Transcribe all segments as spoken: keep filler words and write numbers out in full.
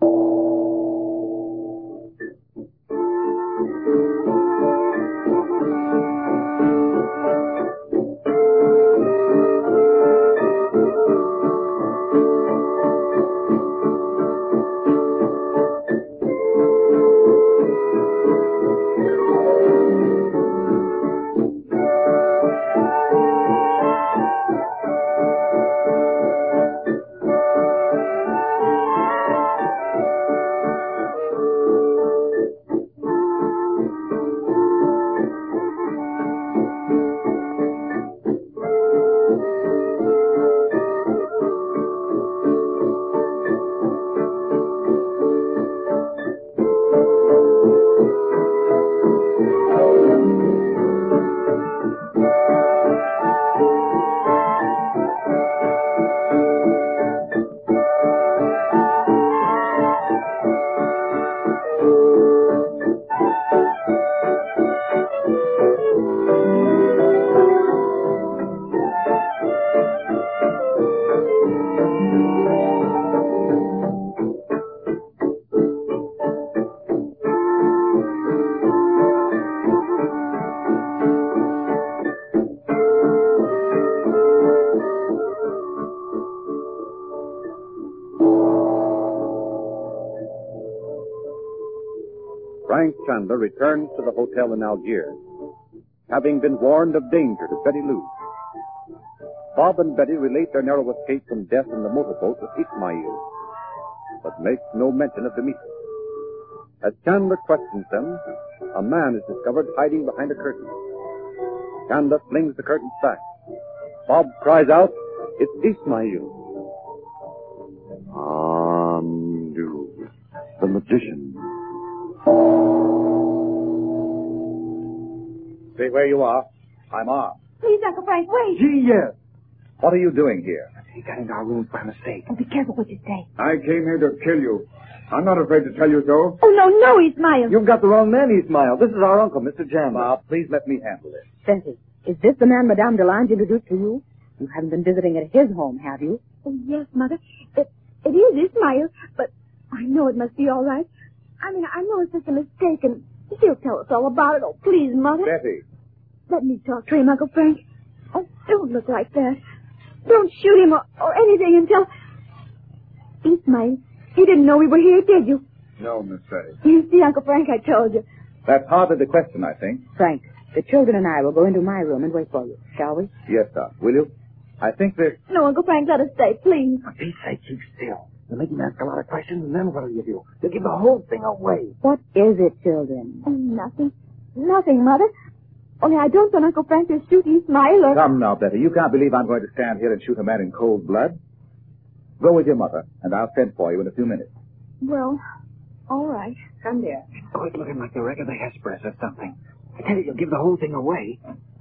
Frank Chandler returns to the hotel in Algiers, having been warned of danger to Betty Lou. Bob and Betty relate their narrow escape from death in the motorboat with Ismail, but make no mention of Demetrius. As Chandler questions them, a man is discovered hiding behind a curtain. Chandler flings the curtains back. Bob cries out, "It's Ismail." Andu, the magician. Stay where you are. I'm armed. Please, Uncle Frank, wait. Gee, yes. What are you doing here? He got into our rooms by mistake. Oh, be careful what you say. I came here to kill you. I'm not afraid to tell you so. Oh, no, no, Ismail. You've got the wrong man, Ismail. This is our uncle, Mister Chandler. Bob, please let me handle this. Betty, is this the man Madame Delange introduced to you? You haven't been visiting at his home, have you? Oh, yes, Mother. It, it is Ismail, but I know it must be all right. I mean, I know it's just a mistake, and he'll tell us all about it. Oh, please, Mother. Betty. Let me talk to him, Uncle Frank. Oh, don't look like that. Don't shoot him or, or anything until... Ismail, you didn't know we were here, did you? No, Miss Betty. You see, Uncle Frank, I told you. That's hardly the question, I think. Frank, the children and I will go into my room and wait for you, shall we? Yes, Doc. Will you? I think that... No, Uncle Frank, let us stay, please. For Pete's sake, keep still. You'll make him ask a lot of questions, and then what'll you do? You'll give the whole thing away. What is it, children? Oh, nothing. Nothing, Mother. Only I don't want Uncle Frank to shoot Ismail or... Come now, Betty. You can't believe I'm going to stand here and shoot a man in cold blood. Go with your mother, and I'll send for you in a few minutes. Well, all right. Come there. Quit looking like the wreck of the Hesperus or something. I tell you, you'll give the whole thing away.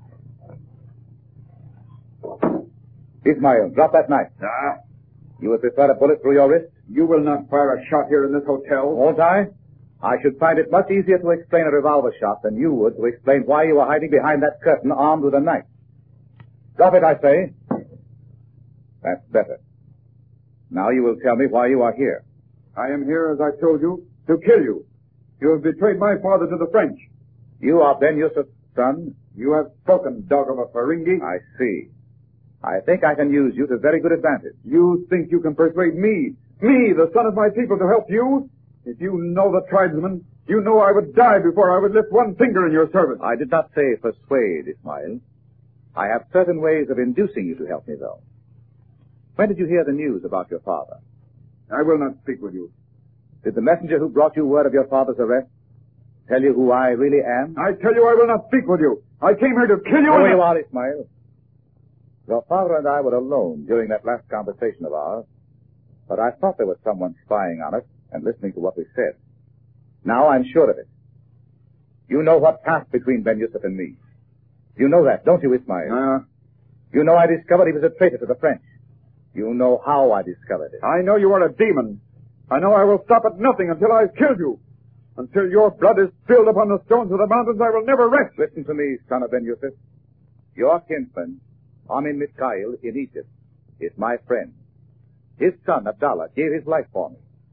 Ismail, drop that knife. Ah, You would prefer a bullet through your wrist? you will not fire a shot here in this hotel. Won't I? I should find it much easier to explain a revolver shot than you would to explain why you were hiding behind that curtain armed with a knife. Drop it, I say. That's better. Now you will tell me why you are here. I am here, as I told you, to kill you. You have betrayed my father to the French. You are Ben Yusuf's son? You have spoken, dog of a Feringhi. I see. I think I can use you to very good advantage. You think you can persuade me, me, the son of my people, to help you? If you know the tribesmen, you know I would die before I would lift one finger in your service. I did not say persuade, Ismail. I have certain ways of inducing you to help me, though. When did you hear the news about your father? I will not speak with you. Did the messenger who brought you word of your father's arrest tell you who I really am? I tell you I will not speak with you. I came here to kill you. There and... you are, Ismail. Your father and I were alone during that last conversation of ours, but I thought there was someone spying on us and listening to what we said. Now I'm sure of it. You know what passed between Ben Yusuf and me. You know that, don't you, Ismail? Uh, You know I discovered he was a traitor to the French. You know how I discovered it. I know you are a demon. I know I will stop at nothing until I've killed you. Until your blood is spilled upon the stones of the mountains, I will never rest. Listen to me, son of Ben Yusuf. Your kinsman, Amin Mikhail, in Egypt, is my friend. His son, Abdallah, gave his life for me.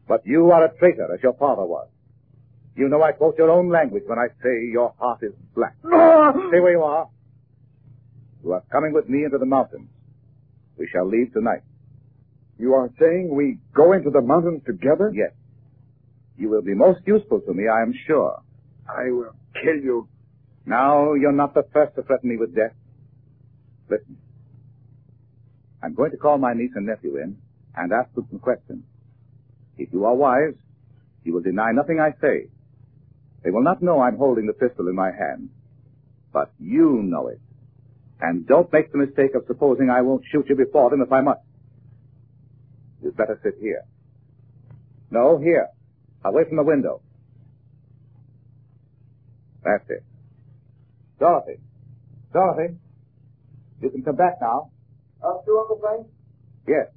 But you are a traitor, as your father was. You know I quote your own language when I say your heart is black. Stay where you are. You are coming with me into the mountains. We shall leave tonight. You are saying we go into the mountains together? Yes. You will be most useful to me, I am sure. I will kill you. Now, you're not the first to threaten me with death. Listen. I'm going to call my niece and nephew in and ask them some questions. If you are wise, you will deny nothing I say. They will not know I'm holding the pistol in my hand. But you know it. And don't make the mistake of supposing I won't shoot you before them if I must. You'd better sit here. No, here. Away from the window. That's it. Dorothy. Dorothy. You can come back now. Up to Uncle Frank? Yes.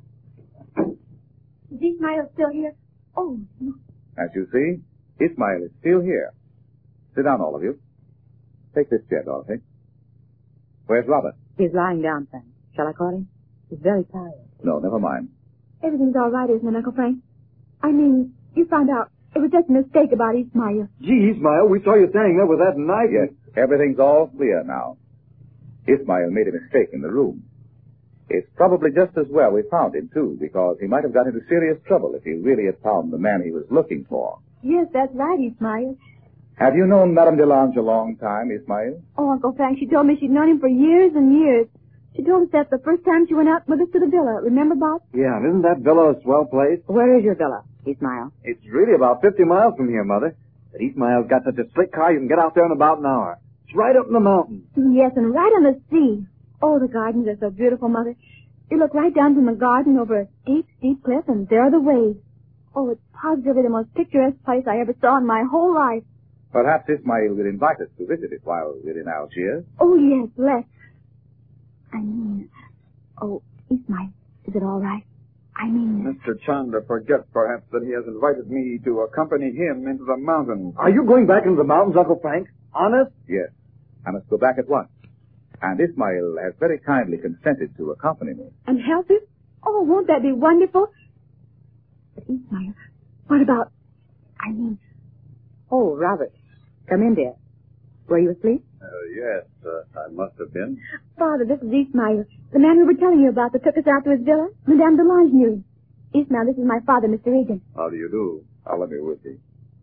Is Ismail still here? Oh, no. As you see, Ismail is still here. Sit down, all of you. Take this chair, Dorothy. Where's Robert? He's lying down, Frank. Shall I call him? He's very tired. No, never mind. Everything's all right, isn't it, Uncle Frank? I mean, you found out it was just a mistake about Ismail. Gee, Ismail, we saw you standing there with that knife. Yes, everything's all clear now. Ismail made a mistake in the room. It's probably just as well we found him, too, because he might have got into serious trouble if he really had found the man he was looking for. Yes, that's right, Ismail. Have you known Madame Delange a long time, Ismail? Oh, Uncle Frank, she told me she'd known him for years and years. She told us that the first time she went out with us to the villa. Remember, Bob? Yeah, isn't that villa a swell place? Where is your villa, Ismail? It's really about fifty miles from here, Mother. But Ismail's got such a slick car you can get out there in about an hour. It's right up in the mountains. Yes, and right on the sea. Oh, the gardens are so beautiful, Mother. You look right down from the garden over a steep, steep cliff, and there are the waves. Oh, it's positively the most picturesque place I ever saw in my whole life. Perhaps Ismail will invite us to visit it while we're in Algiers. Oh, yes, let's. I mean, oh, Ismail, is it all right? I mean... Mister Chandra forgets, perhaps, that he has invited me to accompany him into the mountains. Are you going back into the mountains, Uncle Frank? Honest? Yes. I must go back at once. And Ismail has very kindly consented to accompany me. And help us? Oh, won't that be wonderful? But Ismail, what about... I mean... Oh, Robert. Come in, dear. Were you asleep? Uh, yes, uh, I must have been. Father, this is Ismail, the man we were telling you about that took us out to his villa. Madame Delange knew him. Ismail, this is my father, Mister Egan. How do you do? Oliver Whitty.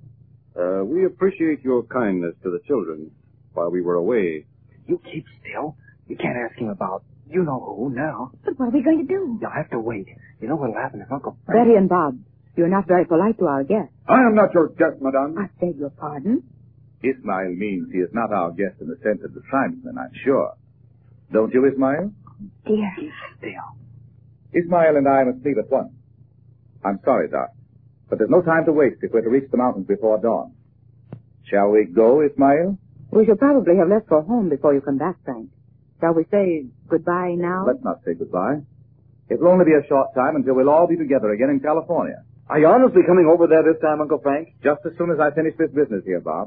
Uh, we appreciate your kindness to the children while we were away. You keep still. You can't ask him about you know who now. But what are we going to do? You'll have to wait. You know what'll happen if Uncle Frank... Betty and Bob, you're not very polite to our guest. I am not your guest, madame. I beg your pardon? Ismail means he is not our guest in the sense of the tribesman, I'm sure. Don't you, Ismail? Dear. Keep still. Ismail and I must leave at once. I'm sorry, Doc, but there's no time to waste if we're to reach the mountains before dawn. Shall we go, Ismail? We shall probably have left for home before you come back, Frank. Shall we say goodbye now? Let's not say goodbye. It'll only be a short time until we'll all be together again in California. Are you honestly coming over there this time, Uncle Frank? Just as soon as I finish this business here, Bob.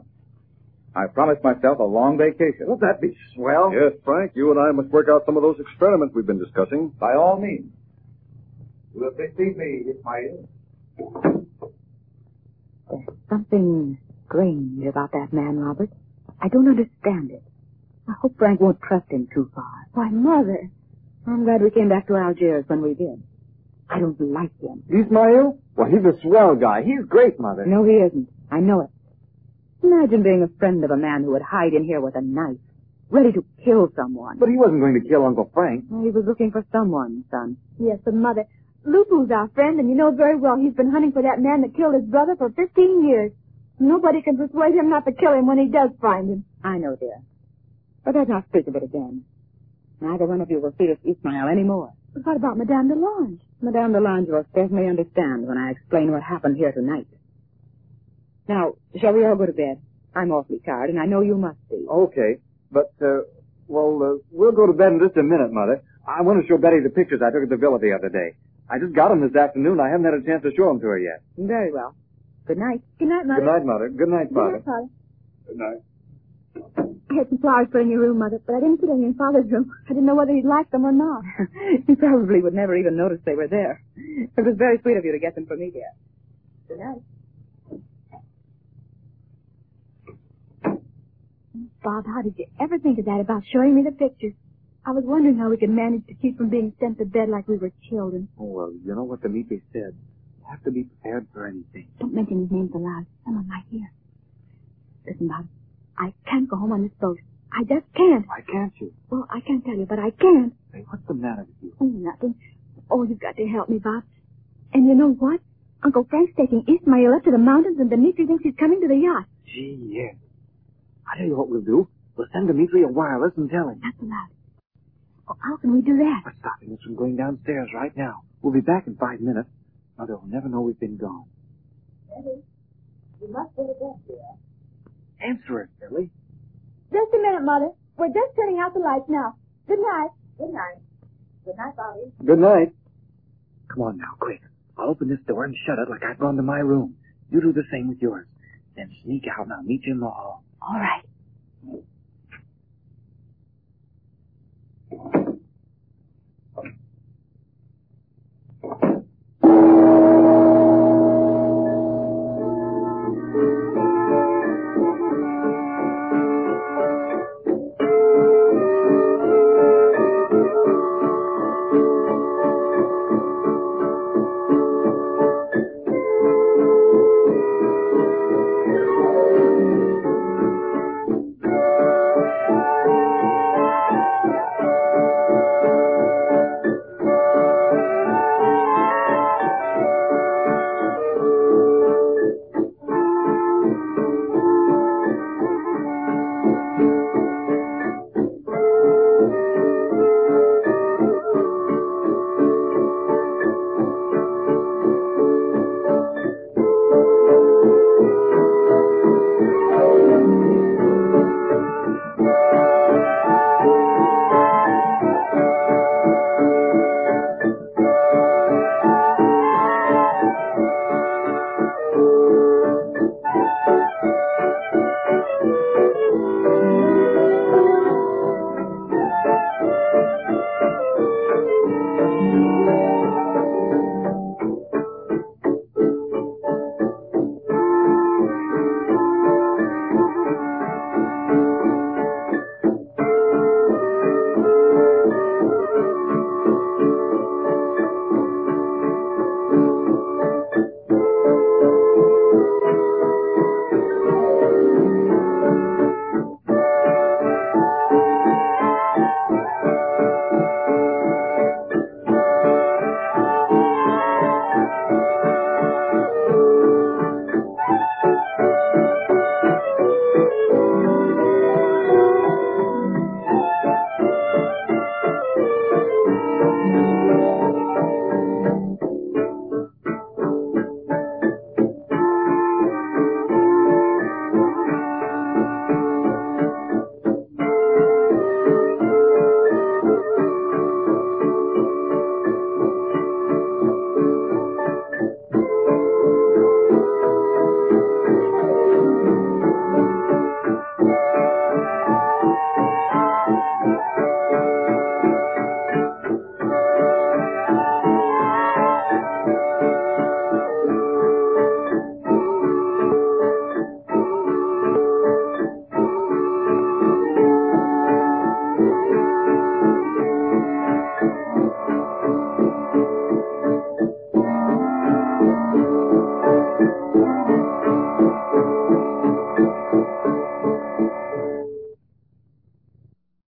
I promised myself a long vacation. Won't that be swell? Yes, Frank, you and I must work out some of those experiments we've been discussing. By all means. You will precede me, Ismail. There's something strange about that man, Robert. I don't understand it. I hope Frank won't trust him too far. Why, Mother. I'm glad we came back to Algiers when we did. I don't like him. Ismail? Well, he's a swell guy. He's great, Mother. No, he isn't. I know it. Imagine being a friend of a man who would hide in here with a knife, ready to kill someone. But he wasn't going to kill Uncle Frank. Well, he was looking for someone, son. Yes, but Mother, Lupu's our friend, and you know very well he's been hunting for that man that killed his brother for fifteen years. Nobody can persuade him not to kill him when he does find him. I know, dear. But let's not speak of it again. Neither one of you will see this Ismail anymore. But what about Madame Delange? Madame Delange will certainly understand when I explain what happened here tonight. Now, shall we all go to bed? I'm awfully tired, and I know you must be. Okay. But, uh, well, uh, we'll go to bed in just a minute, Mother. I want to show Betty the pictures I took at the villa the other day. I just got them this afternoon. I haven't had a chance to show them to her yet. Very well. Good night. Good night, Mother. Good night, Mother. Good night, Good Father. night, Father. Good night. I had some flowers put in your room, Mother, but I didn't put any in Father's room. I didn't know whether he'd like them or not. He probably would never even notice they were there. It was very sweet of you to get them for me, dear. Good night. Bob, how did you ever think of that about showing me the pictures? I was wondering how we could manage to keep from being sent to bed like we were children. Oh, well, you know what Dimitri said. You have to be prepared for anything. Don't mention his names aloud. Someone might hear. Listen, Bob, I can't go home on this boat. I just can't. Why can't you? Well, I can't tell you, but I can. Hey, what's the matter with you? Oh, nothing. Oh, you've got to help me, Bob. And you know what? Uncle Frank's taking Ismail up to the mountains, and Dimitri thinks he's coming to the yacht. Gee, yes. I tell you what we'll do. We'll send Dimitri a wireless and tell him. That's allowed. Oh, how can we do that? What's stopping us from going downstairs right now? We'll be back in five minutes. Mother will never know we've been gone. Eddie, you must go to bed, dear. Answer it, Billy. Just a minute, Mother. We're just turning out the lights now. Good night. Good night. Good night, Bobby. Good night. Come on now, quick. I'll open this door and shut it like I've gone to my room. You do the same with yours. Then sneak out and I'll meet you in the hall. All right.